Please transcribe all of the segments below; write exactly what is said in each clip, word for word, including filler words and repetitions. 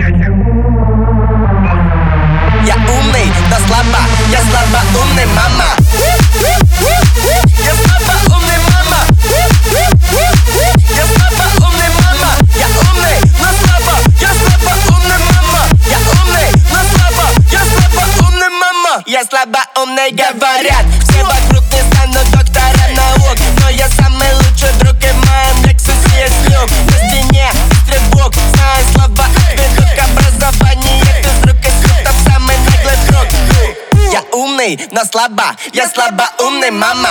Я умный, но слабо, я слабо умный, мама. Я слабо умный, мама. Я слабо умный, мама. Я умный, но слабо, я слабо умный, мама. Я умный, но слабо, я слабо умный, мама. Я слабо умный, говорят, все вокруг не станут доктором наук, но я самый лучший друг, и в моем Лексусе есть люк. На стене стрибок, знаю слова, отведу к образованию. Ты с рук из рук, там самый наглый друг. Я умный, но слабо, я слабо умный, мама.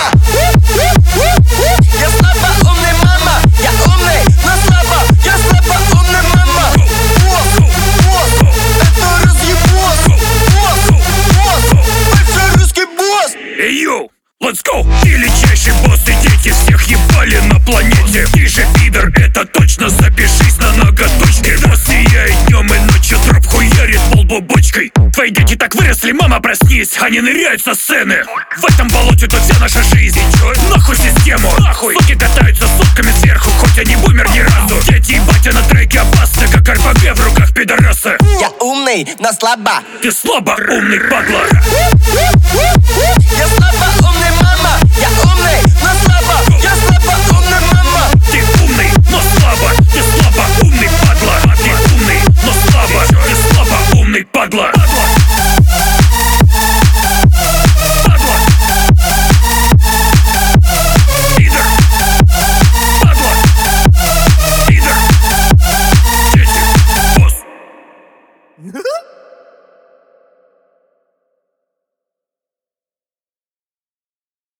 Я слабо умный, мама. Я умный, но слабо, я слабо умный, мама. Босс, босс, это разъебос. Босс, босс, большой русский босс. Эй, йоу, let's go! Величайший босс и дети всех ебали на планете. Ты же пидор, это точно, запишись на ноготочки. Босс сияет днем и ночью, дроп хуярит полбу бочкой. Твои дети так выросли, мама, проснись, они ныряют со сцены. В этом болоте тут вся наша жизнь. Чё? Нахуй систему, нахуй. Суки катаются сутками сверху, хоть они бумер ни разу. Дети и батя на треке опасны, как эр пэ гэ в руках пидораса. Я умный, но слабо. Ты слабо умный, падла. Я слабо